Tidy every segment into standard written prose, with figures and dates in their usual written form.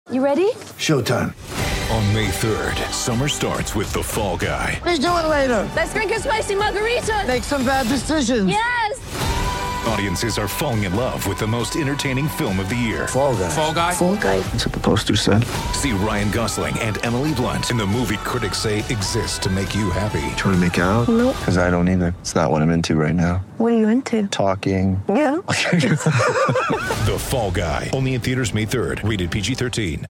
You ready? Showtime. On May 3rd, summer starts with The Fall Guy. Let's do it later. Let's drink a spicy margarita. Make some bad decisions. Yes! Audiences are falling in love with the most entertaining film of the year. Fall Guy. Fall Guy? Fall Guy. That's what the poster said. See Ryan Gosling and Emily Blunt in the movie critics say exists to make you happy. Trying to make it out? Nope. Because I don't either. It's not what I'm into right now. What are you into? Talking. Yeah. The Fall Guy. Only in theaters May 3rd. Rated PG-13.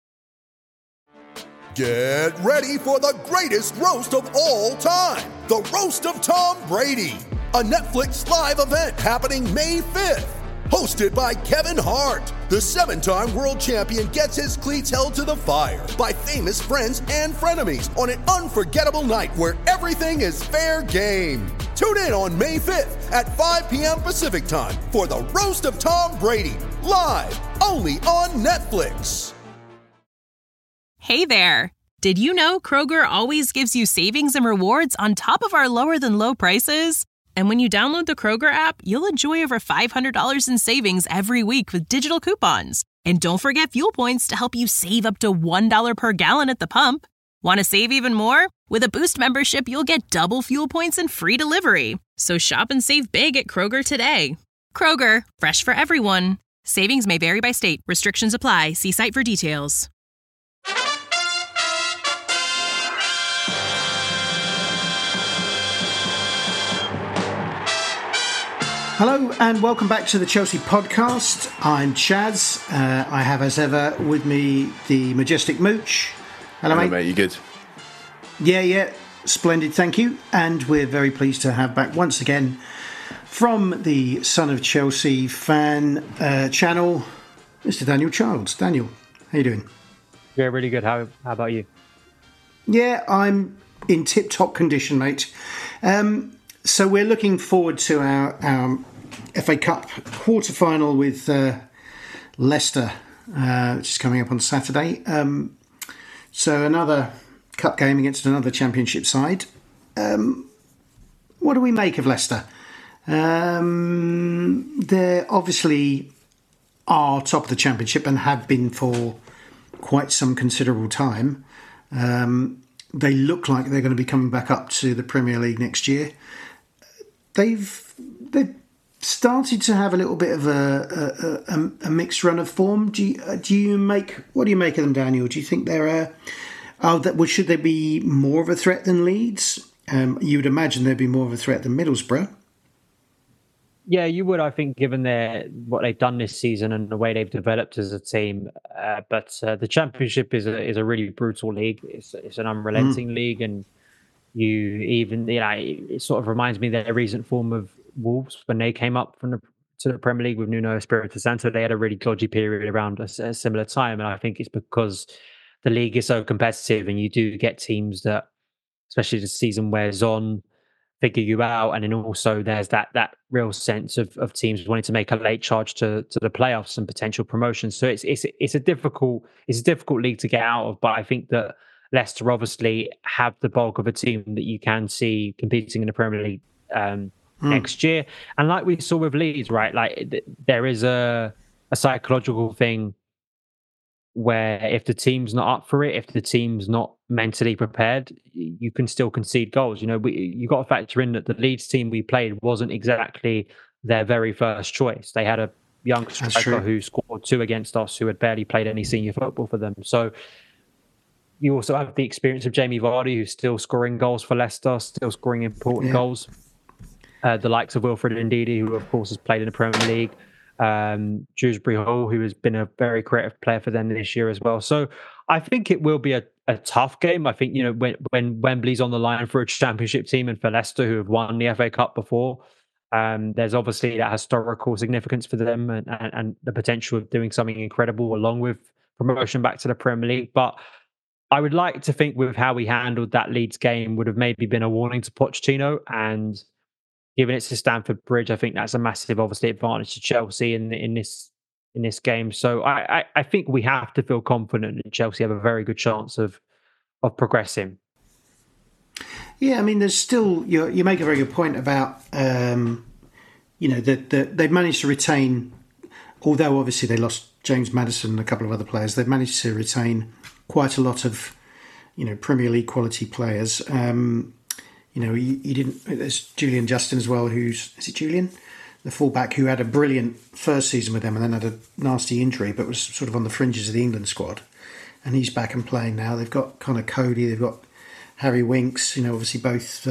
Get ready for the greatest roast of all time. The Roast of Tom Brady. A Netflix live event happening May 5th. Hosted by Kevin Hart. The 7-time world champion gets his cleats held to the fire by famous friends and frenemies on an unforgettable night where everything is fair game. Tune in on May 5th at 5 p.m. Pacific time for the Roast of Tom Brady. Live only on Netflix. Hey there! Did you know Kroger always gives you savings and rewards on top of our lower-than-low prices? And when you download the Kroger app, you'll enjoy over $500 in savings every week with digital coupons. And don't forget Fuel Points to help you save up to $1 per gallon at the pump. Want to save even more? With a Boost membership, you'll get double Fuel Points and free delivery. So shop and save big at Kroger today. Kroger, fresh for everyone. Savings may vary by state. Restrictions apply. See site for details. Hello and welcome back to the Chelsea podcast. I'm Chaz. I have, as ever, with me the majestic Mooch. Hello, mate. You good? Yeah, splendid, thank you. And we're very pleased to have back once again from the Son of Chelsea fan channel, Mr. Daniel Childs. Daniel, how you doing? Yeah, really good. How about you? Yeah, I'm in tip-top condition, mate. So we're looking forward to our FA Cup quarter-final with Leicester, which is coming up on Saturday. So another cup game against another championship side. What do we make of Leicester? They're obviously are top of the championship and have been for quite some considerable time. They look like they're going to be coming back up to the Premier League next year. They've started to have a little bit of a mixed run of form. What do you make of them, Daniel? Do you think should they be more of a threat than Leeds? You would imagine they'd be more of a threat than Middlesbrough. Yeah, you would, I think, given what they've done this season and the way they've developed as a team. But the Championship is a really brutal league. It's an unrelenting league, and it sort of reminds me of their recent form of Wolves when they came up to the Premier League with Nuno Espirito Santo. They had a really dodgy period around a similar time, and I think it's because the league is so competitive, and you do get teams that, especially the season wears on, figure you out, and then also there's that real sense of teams wanting to make a late charge to the playoffs and potential promotion. So it's a difficult league to get out of, but I think that Leicester obviously have the bulk of a team that you can see competing in the Premier League next year. And like we saw with Leeds, right? Like there is a psychological thing where if the team's not up for it, if the team's not mentally prepared, you can still concede goals. You got to factor in that the Leeds team we played wasn't exactly their very first choice. They had a young striker who scored 2 against us, who had barely played any senior football for them. So you also have the experience of Jamie Vardy, who's still scoring goals for Leicester, still scoring important goals. The likes of Wilfred Ndidi, who of course has played in the Premier League. Dewsbury Hall, who has been a very creative player for them this year as well. So I think it will be a tough game. I think, when Wembley's on the line for a championship team and for Leicester, who have won the FA Cup before, there's obviously that historical significance for them and the potential of doing something incredible along with promotion back to the Premier League. But I would like to think with how we handled that Leeds game would have maybe been a warning to Pochettino, and given it's to Stamford Bridge, I think that's a massive, obviously, advantage to Chelsea in this game. So I think we have to feel confident that Chelsea have a very good chance of progressing. Yeah, I mean, there's still you make a very good point about that they've managed to retain, although obviously they lost James Maddison and a couple of other players, they've managed to retain quite a lot of, Premier League quality players. You didn't. There's Julian Justin as well. Is it Julian, the fullback who had a brilliant first season with them and then had a nasty injury, but was sort of on the fringes of the England squad, and he's back and playing now. They've got Connor Cody. They've got Harry Winks. Obviously both.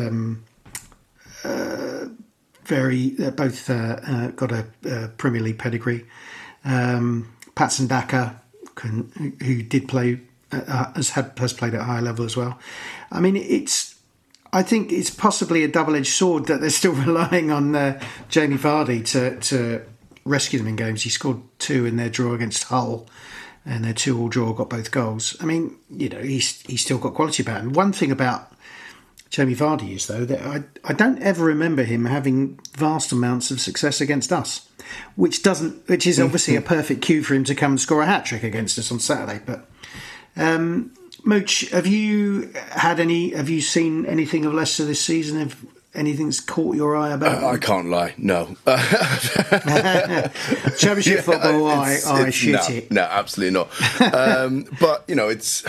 Both got a Premier League pedigree. Patson Daka, who did play, has played at a higher level as well. I mean, I think it's possibly a double-edged sword that they're still relying on Jamie Vardy to rescue them in games. He scored 2 in their draw against Hull, and their 2-2 draw, got both goals. I mean, he's still got quality about him. One thing about Jamie Vardy is, though, that I don't ever remember him having vast amounts of success against us, which is obviously a perfect cue for him to come and score a hat-trick against us on Saturday. But Mooch, have you seen anything of Leicester this season? Have anything's caught your eye about them? I can't lie, no. Championship football, I shit it. No, absolutely not. But it's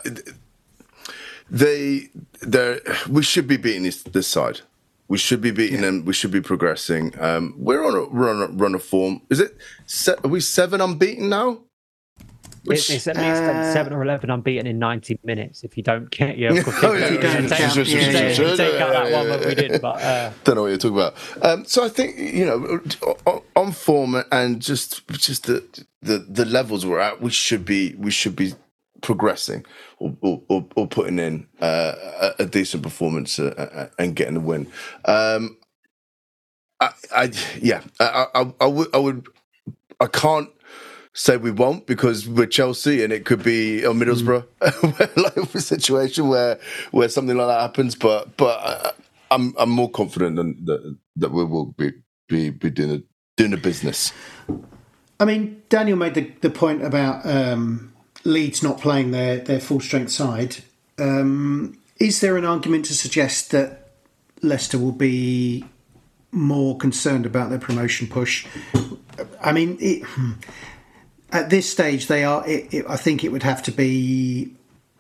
we should be beating this side. We should be beating them. We should be progressing. We're on a run of form. Are we 7 unbeaten now? It's at least 7 or 11 unbeaten in 90 minutes. If you don't get your take out that one that we did, but don't know what you're talking about. So I think on form and just the levels we're at, we should be progressing or putting in a decent performance and getting the win. I can't say we won't because we're Chelsea and it could be Middlesbrough, like a situation where something like that happens. But I'm more confident that we will be doing the business. I mean, Daniel made the point about Leeds not playing their full strength side. Is there an argument to suggest that Leicester will be more concerned about their promotion push? I mean, at this stage, they are. I think it would have to be.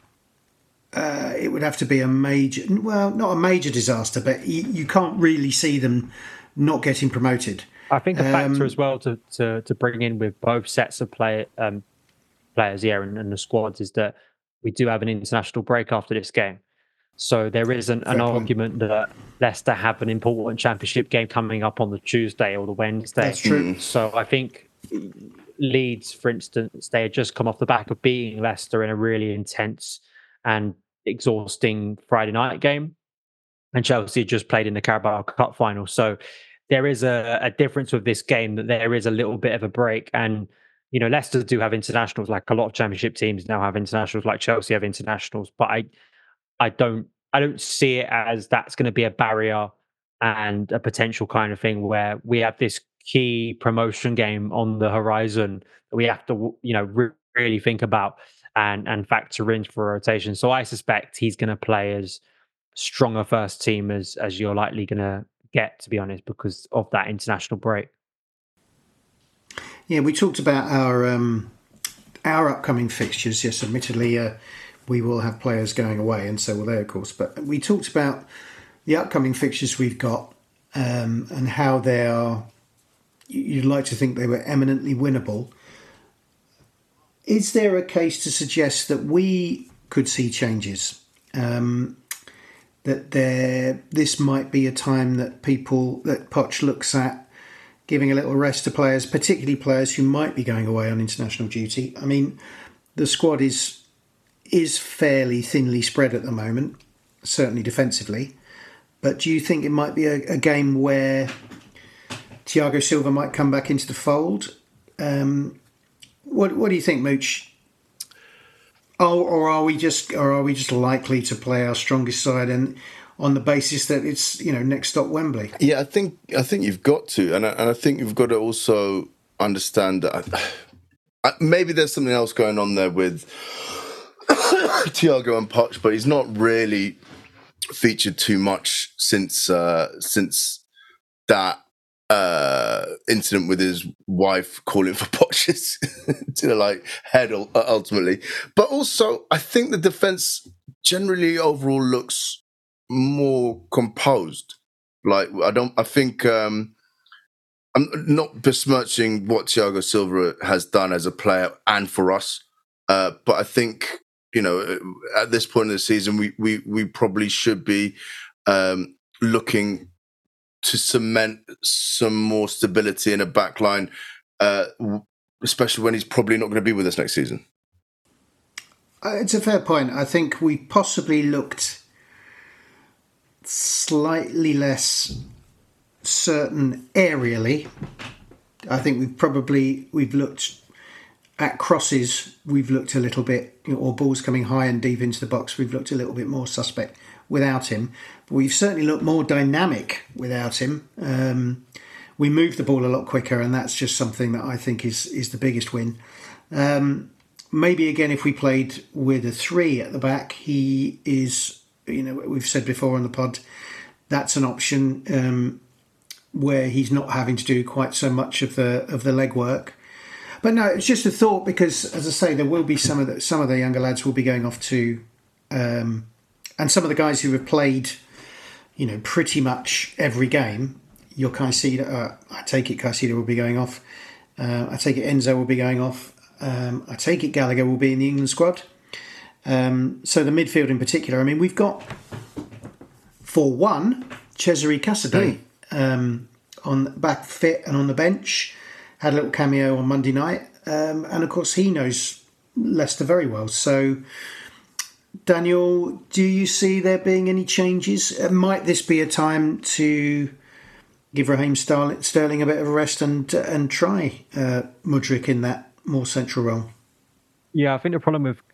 It would have to be a major. Well, not a major disaster, but you can't really see them not getting promoted. I think a factor as well to bring in with both sets of players, and the squads is that we do have an international break after this game. So there isn't an argument that Leicester have an important championship game coming up on the Tuesday or the Wednesday. That's true. So I think Leeds, for instance, they had just come off the back of beating Leicester in a really intense and exhausting Friday night game. And Chelsea had just played in the Carabao Cup final. So there is a difference with this game that there is a little bit of a break. And Leicester do have internationals, like a lot of championship teams now have internationals, like Chelsea have internationals. But I don't see it as that's going to be a barrier and a potential kind of thing where we have this key promotion game on the horizon that we have to really think about and factor in for a rotation. So I suspect he's going to play as strong a first team as you're likely going to get, to be honest, because of that international break. Yeah, we talked about our upcoming fixtures. Yes, admittedly, we will have players going away, and so will they, of course. But we talked about the upcoming fixtures we've got and how they are. You'd like to think they were eminently winnable. Is there a case to suggest that we could see changes? That this might be a time that Poch looks at giving a little rest to players, particularly players who might be going away on international duty. I mean, the squad is fairly thinly spread at the moment, certainly defensively. But do you think it might be a game where Thiago Silva might come back into the fold? What do you think, Mooch? Or are we just likely to play our strongest side and on the basis that it's next stop Wembley? Yeah, I think you've got to, and I think you've got to also understand that maybe there's something else going on there with Thiago and Poch, but he's not really featured too much since that incident with his wife calling for Poch's head ultimately. But also, I think the defense generally overall looks more composed. I think I'm not besmirching what Thiago Silva has done as a player and for us, but I think at this point in the season we probably should be looking to cement some more stability in a back line, especially when he's probably not going to be with us next season. It's a fair point. I think we possibly looked slightly less certain aerially. I think we've looked at crosses, we've looked a little bit, or balls coming high and deep into the box, we've looked a little bit more suspect without him. But we've certainly looked more dynamic without him. We move the ball a lot quicker, and that's just something that I think is the biggest win. Maybe again, if we played with a 3 at the back, he is, we've said before on the pod, that's an option where he's not having to do quite so much of the legwork. But no, it's just a thought because, as I say, there will be some of the younger lads will be going off to, and some of the guys who have played, pretty much every game. Your Caicedo, I take it Caicedo will be going off. I take it Enzo will be going off. I take it Gallagher will be in the England squad. So the midfield in particular, I mean, we've got, for one, Cesare Casadei on back fit and on the bench. Had a little cameo on Monday night. And of course, he knows Leicester very well. So, Daniel, do you see there being any changes? Might this be a time to give Raheem Sterling a bit of a rest and try Mudryk in that more central role? Yeah, I think the problem with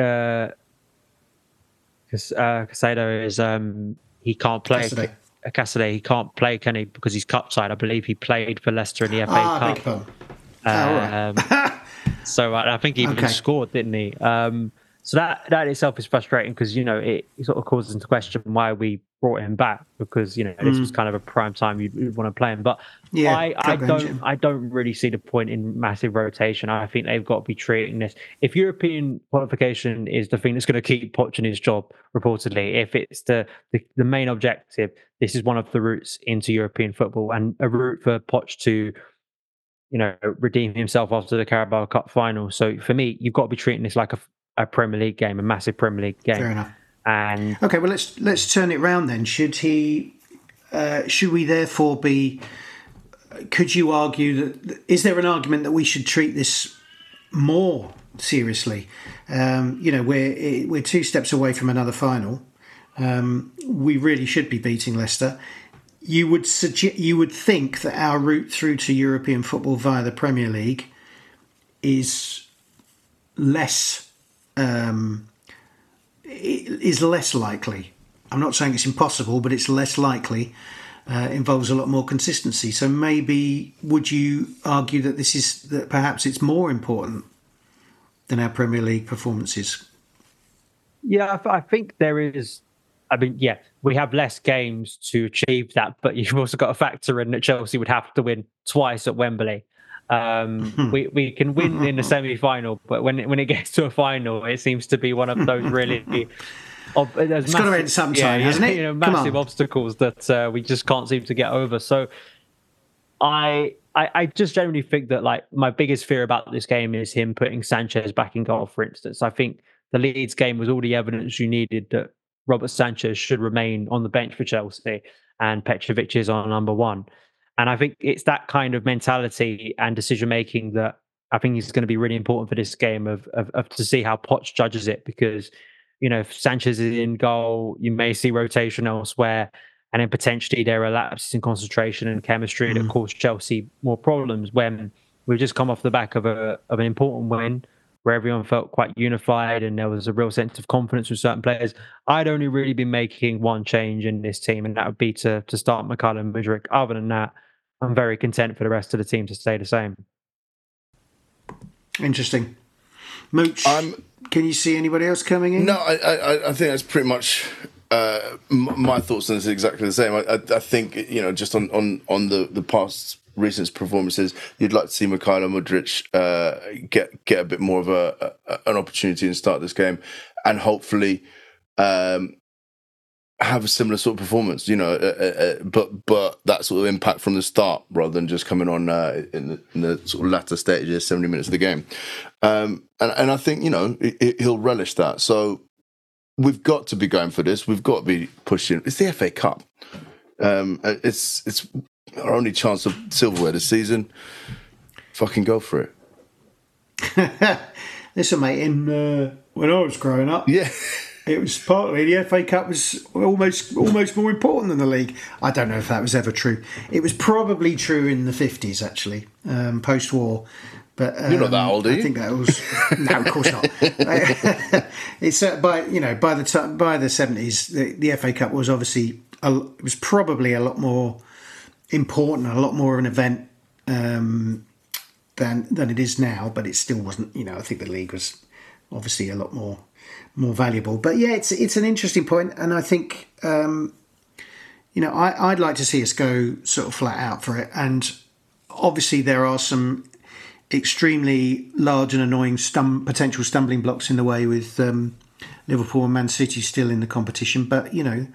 Caicedo is he can't play. Casadei, he can't play, can he? Because he's cup side. I believe he played for Leicester in the FA Cup. Right. So I think he even scored, didn't he? So that itself is frustrating because it sort of causes into question why we brought him back because this was kind of a prime time you'd want to play him. But yeah, I don't really see the point in massive rotation. I think they've got to be treating this. If European qualification is the thing that's going to keep Poch in his job, reportedly, if it's the main objective, this is one of the routes into European football and a route for Poch to redeem himself after the Carabao Cup final. So for me, you've got to be treating this like a Premier League game, a massive Premier League game. Fair enough. And okay, well let's turn it round then. Should we therefore be? Could you argue that is there an argument that we should treat this more seriously? We're 2 steps away from another final. We really should be beating Leicester. You would think that our route through to European football via the Premier League is less likely. I'm not saying it's impossible, but it's less likely. Involves a lot more consistency. So maybe would you argue that perhaps it's more important than our Premier League performances? Yeah, I think there is. I mean, yeah, we have less games to achieve that, but you've also got to factor in that Chelsea would have to win twice at Wembley. We can win in the semi-final, but when it gets to a final, it seems to be one of those really. It's got to end sometime, hasn't it? Massive obstacles that we just can't seem to get over. So, I just generally think that my biggest fear about this game is him putting Sanchez back in goal. For instance, I think the Leeds game was all the evidence you needed that Robert Sanchez should remain on the bench for Chelsea and Petrovic is on number 1. And I think it's that kind of mentality and decision-making that I think is going to be really important for this game of to see how Poch judges it because, if Sanchez is in goal, you may see rotation elsewhere and then potentially there are lapses in concentration and chemistry that cause Chelsea more problems when we've just come off the back of an important win where everyone felt quite unified and there was a real sense of confidence with certain players. I'd only really been making one change in this team, and that would be to start McCallum Mudryk. Other than that, I'm very content for the rest of the team to stay the same. Interesting. Mooch, can you see anybody else coming in? No, I think that's pretty much my thoughts on this are exactly the same. I think, just on the past recent performances, you'd like to see Mykhailo Mudryk get a bit more of an opportunity and start this game, and hopefully have a similar sort of performance, but that sort of impact from the start rather than just coming on in the sort of latter stages, 70 minutes of the game. And I think, he'll relish that. So we've got to be going for this. We've got to be pushing. It's the FA Cup. It's our only chance of silverware this season. Fucking go for it. Listen, mate, when I was growing up, it was partly the FA Cup was almost more important than the league. I don't know if that was ever true. It was probably true in the 50s, actually, post-war. But you're not that old, are you? I think that was no, of course not. It's by the 70s, the FA Cup was obviously it was probably a lot more important, a lot more of an event than it is now. But it still wasn't. I think the league was obviously a lot more valuable. But yeah, it's an interesting point, and I think I'd like to see us go sort of flat out for it. And obviously there are some extremely large and annoying potential stumbling blocks in the way with Liverpool and Man City still in the competition. But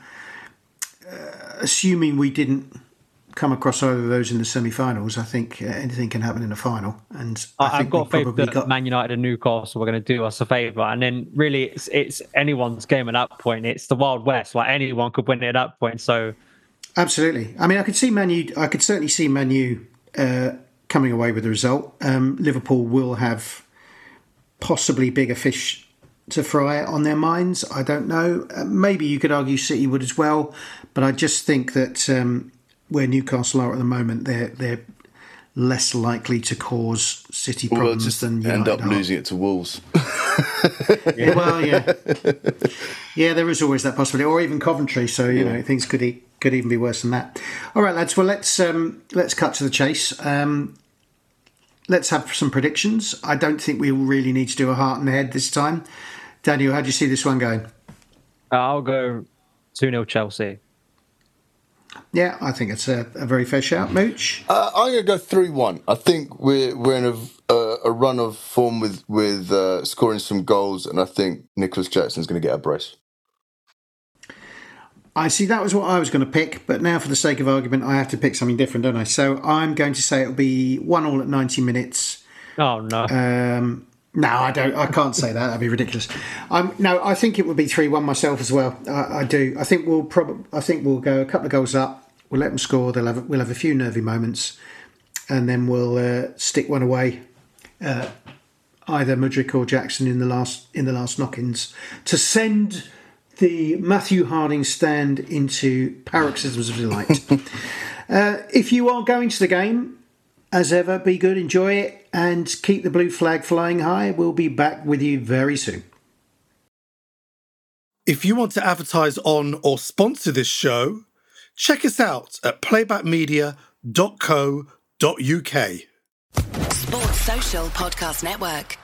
assuming we didn't come across either of those in the semi-finals, I think anything can happen in a final. And I've got faith that Man United and Newcastle are going to do us a favour. And then really it's anyone's game at that point. It's the Wild West. Like anyone could win it at that point. So absolutely. I mean, I could certainly see Man U coming away with the result. Liverpool will have possibly bigger fish to fry on their minds. I don't know. Maybe you could argue City would as well. But I just think that where Newcastle are at the moment, they're less likely to cause City problems than United end up losing it to Wolves. Well, yeah, there is always that possibility, or even Coventry. So things could even be worse than that. All right, lads. Well, let's cut to the chase. Let's have some predictions. I don't think we really need to do a heart and head this time. Daniel, how do you see this one going? I'll go 2-0 Chelsea. Yeah, I think it's a very fair shout. Mooch? I'm going to go 3-1. I think we're in a run of form with scoring some goals, and I think Nicholas Jackson's going to get a brace. I see, that was what I was going to pick, but now for the sake of argument, I have to pick something different, don't I? So I'm going to say it'll be 1-1 at 90 minutes. Oh, no. No, I don't. I can't say that. That'd be ridiculous. No, I think it would be 3-1 myself as well. I do. I think we'll go a couple of goals up. We'll let them score. We'll have a few nervy moments, and then we'll stick one away. Either Mudryk or Jackson in the last knock-ins to send the Matthew Harding stand into paroxysms of delight. If you are going to the game, as ever, be good, enjoy it, and keep the blue flag flying high. We'll be back with you very soon. If you want to advertise on or sponsor this show, check us out at playbackmedia.co.uk. Sports Social Podcast Network.